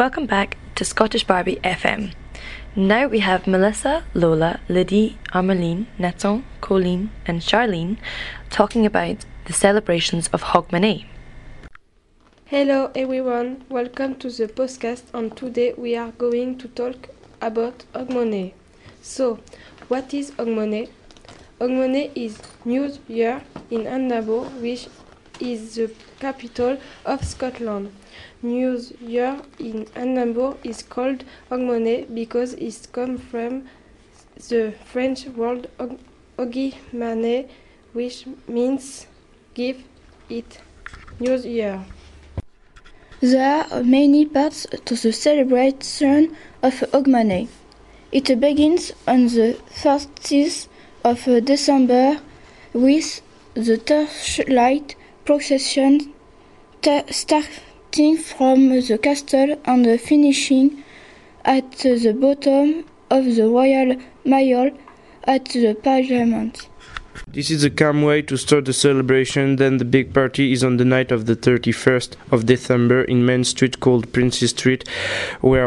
welcome back to Scottish Barbie FM. Now we have Melissa, Lola, Lydie, Armeline, Nathan, Colleen and Charlene talking about the celebrations of Hogmanay. Hello everyone, welcome to the podcast, and today we are going to talk about Hogmanay. So, what is Hogmanay? Hogmanay is New Year in Edinburgh, which is the capital of Scotland. New Year in Edinburgh is called Hogmanay because it comes from the French word Hogmanay, which means give it New Year. There are many parts to the celebration of Hogmanay. It begins on the 30th of December with the torchlight procession starting from the castle and finishing at the bottom of the Royal Mile at the Parliament. This is a calm way to start the celebration. Then the big party is on the night of the 31st of December in Main Street called Princes Street, where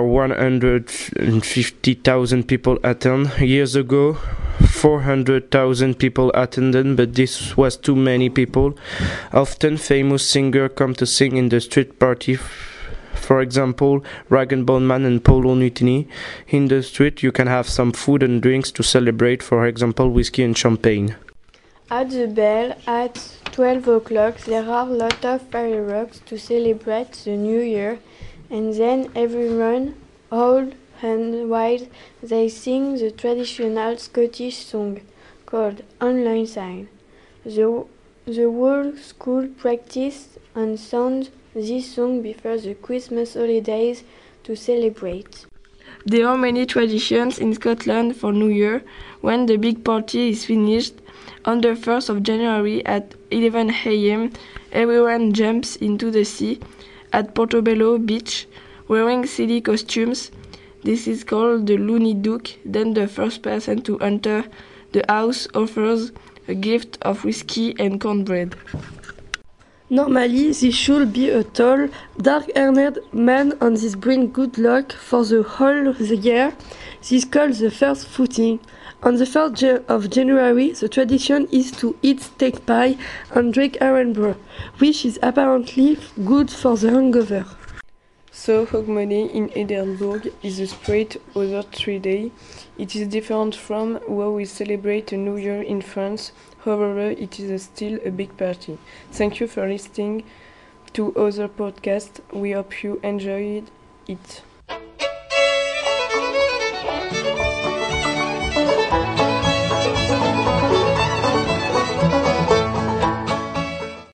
150,000 people attend. Years ago, 400,000 people attended, but this was too many people. Often famous singers come to sing in the street party. For example, Rag and Bone Man and Polo Nutini. In the street you can have some food and drinks to celebrate, for example whiskey and champagne. At the bell at 12 o'clock there are lots of fireworks to celebrate the new year, and then everyone, old and wise, they sing the traditional Scottish song called Auld Lang Syne. The whole school practices and sounds this song before the Christmas holidays to celebrate. There are many traditions in Scotland for New Year. When the big party is finished, on the 1st of January at 11 a.m., everyone jumps into the sea at Portobello Beach wearing silly costumes. This is called the Looney Duke. Then the first person to enter the house offers a gift of whiskey and cornbread. Normally, this should be a tall, dark-haired man, and this brings good luck for the whole year. This is called the first footing. On the 1st of January, the tradition is to eat steak pie and drink Edinburgh, which is apparently good for the hangover. So Hogmanay in Edinburgh is spread over 3 days. It is different from how we celebrate a New Year in France. However, it is still a big party. Thank you for listening to other podcasts. We hope you enjoyed it.